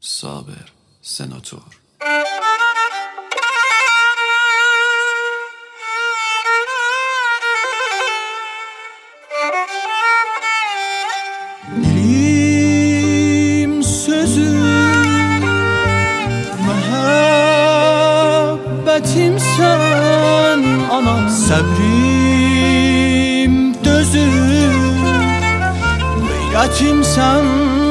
صابر سناتور. Dilim sözüm, məhəbbətim sən anam, səbrim dözüm, qeyrətim sən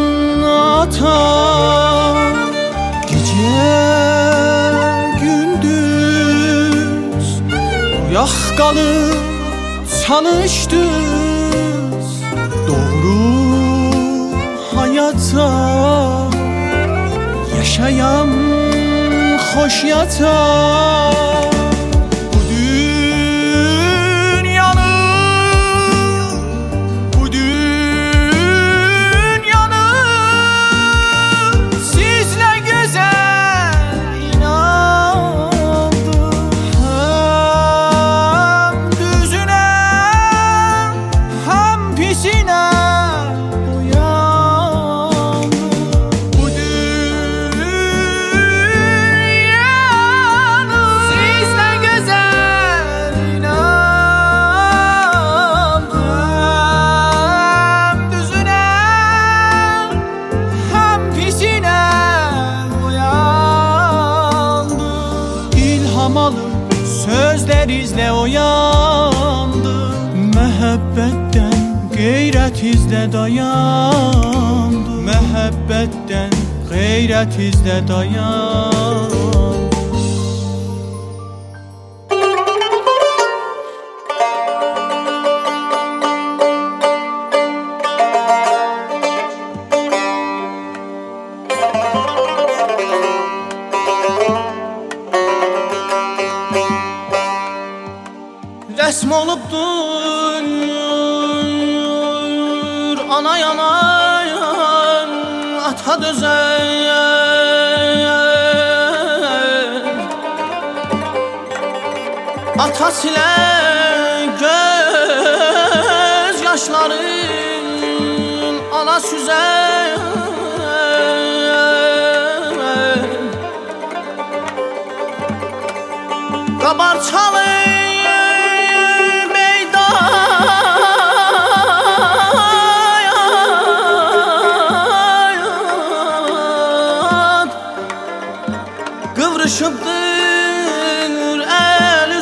atam. Gecə gündüz oyaq qalıb çalışdız, doğru hayata yaşayam xoş yata. Bu dünyanı sizle güzel inandım. Hem düzüne hem pisine sözlerizle oyandı, məhəbbətdən qeyrətinizlə dayandı, məhəbbətdən qeyrətinizlə dayandı. Rəsm olubdur ana yanan ata dözən, ata silə göz yaşların ana süzən. Qabarçalı kıvrışıpdır el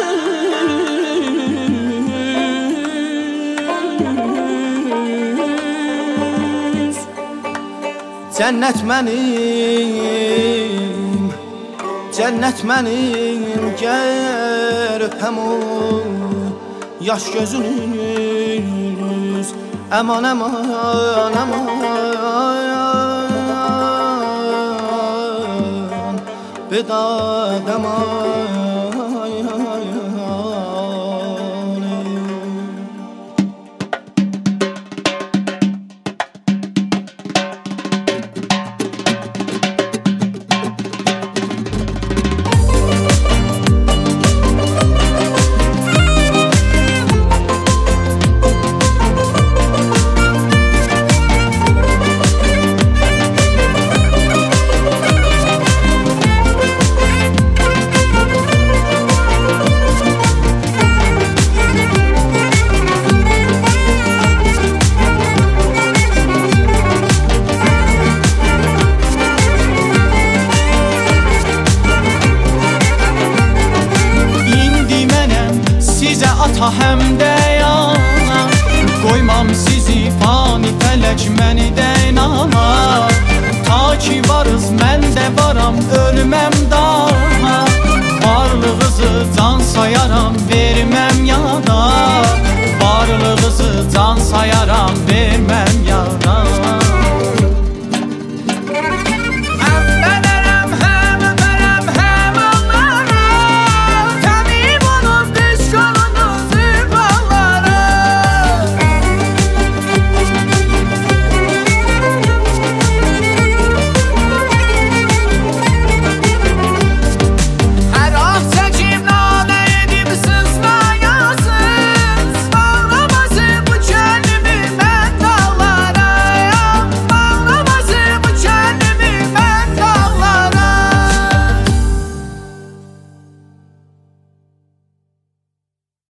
üzünüz. Cennet mənim, cennet mənim, gel öpəm o yaş gözünüz. Aman aman aman, بدادم